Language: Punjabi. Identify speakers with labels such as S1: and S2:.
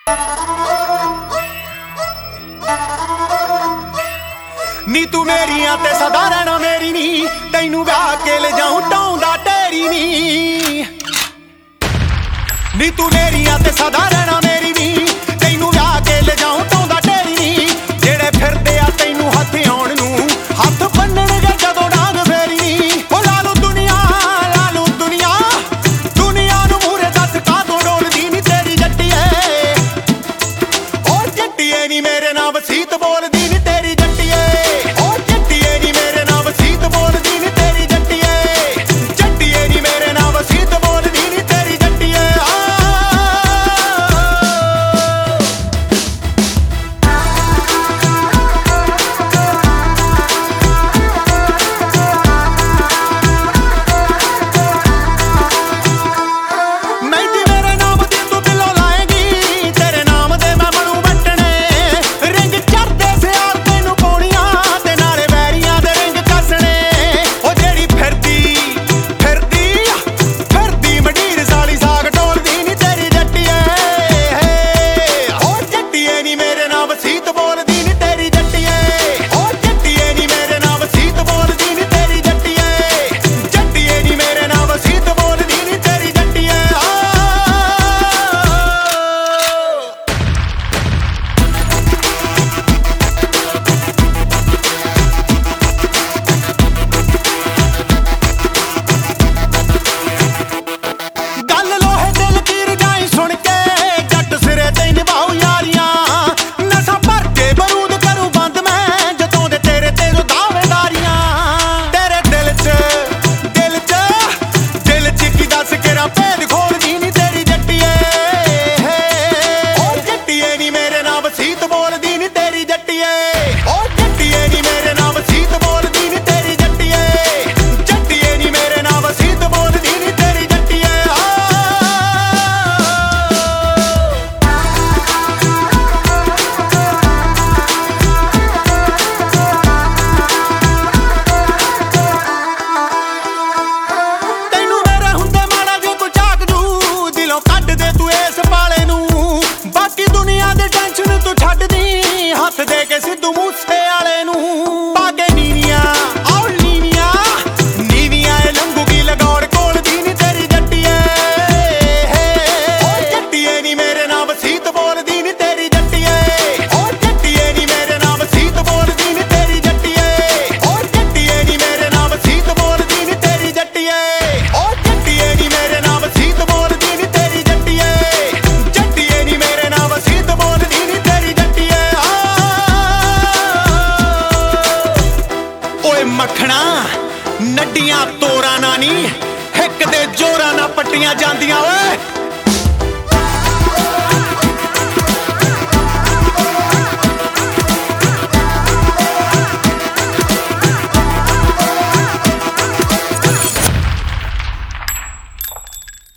S1: ਨੀ ਤੂੰ ਮੇਰੀਆਂ ਤੇ ਸਦਾ ਰਹਿਣਾ ਮੇਰੀ ਨੀ, ਤੈਨੂੰ ਵਿਆਹ ਕੇ ਲੈ ਜਾਉਂ ਟਾਉਂਦਾ ਢੇਰੀ ਨੀ। ਨੀ ਤੂੰ ਮੇਰੀਆਂ ਤੇ ਸਦਾ ਰਹਿਣਾ ਮੇਰੀ ਨੀ, ਤੈਨੂੰ ਵਿਆਹ ਕੇ ਲੈ ਜਾਉਂ ਟਾਉਂਦਾ ਢੇਰੀ ਨੀ। ਜਿਹੜੇ ਫਿਰਦੇ ਆ ਤੈਨੂੰ ਹੱਥ ਆਉਣ ਨੂੰ, ਹੱਥ ਬੰਨਣਗੇ ਜਦੋਂ ਡਾਂਗ ਫੇਰੀ ਨੀ। ਉਹ ਲਾ ਲੂ ਦੁਨੀਆ ਦੁਨੀਆ ਨੂੰ ਮੂਹਰੇ ਦੱਸ ਕਾਹਤੋਂ ਡੋਲਦੀ ਨੀ ਤੇਰੀ ਜੱਟੀਏ। ਉਹ ਜੱਟੀਏ ਨੀ ਮੇਰੇ ਨਾਲ ਵਸੀਤ ਬੋਲਦੀ ਨੀ ਤੇਰੀ ਜੱਟੀਏ। ਦੇ ਕੇ ਸਿੱਧੂ ਮੂਸੇ ਵਾਲੇ ਨੂੰ ਪਾ ਕੇ ਨੀਵੀਆਂ ਆਉ ਨੀਵੀਆਂ ਇਹ ਲੰਗੂਗੀ ਲਗੌੜ ਕੋਲ ਦੀ ਨੀ ਤੇਰੀ ਜੱਟੀਏ। ਓ ਜੱਟੀਏ ਨੀ ਮੇਰੇ ਨਾਲ ਵਸੀਤ ਬੋਲਦੀ ਨੀ ਤੇਰੀ ਜੱਟੀਏ। ਓ ਜੱਟੀਏ ਨੀ ਮੇਰੇ ਨਾਲ ਵਸੀਤ ਬੋਲਦੀ ਨੀ ਤੇਰੀ ਜੱਟੀਏ। ਓ ਜੱਟੀਏ ਨੀ ਮੇਰੇ ਨਾਲ ਵਸੀਤ ਬੋਲਦੀ ਨੀ ਤੇਰੀ ਜੱਟੀਏ। ਓ ਜੱਟੀਏ ਨੀ ਮੇਰੇ ਨਾਲ ਵਸੀਤ ਬੋਲਦੀ ਨੀ ਤੇਰੀ ਜੱਟੀਏ। ਜੱਟੀਏ ਨੀ ਮੇਰੇ ਨਾਲ ਵਸੀਤ ਬੋਲਦੀ ਨੀ ਤੇਰੀ ਜੱਟੀਏ। ਓਏ ਮੱਖਣਾ ਨੱਡੀਆਂ ਤੋਰਾਂ ਨਾ ਨੀ, ਹਿੱਕ ਦੇ ਜੋਰਾਂ ਨਾਲ ਪੱਟੀਆਂ ਜਾਂਦੀਆਂ ਓਏ।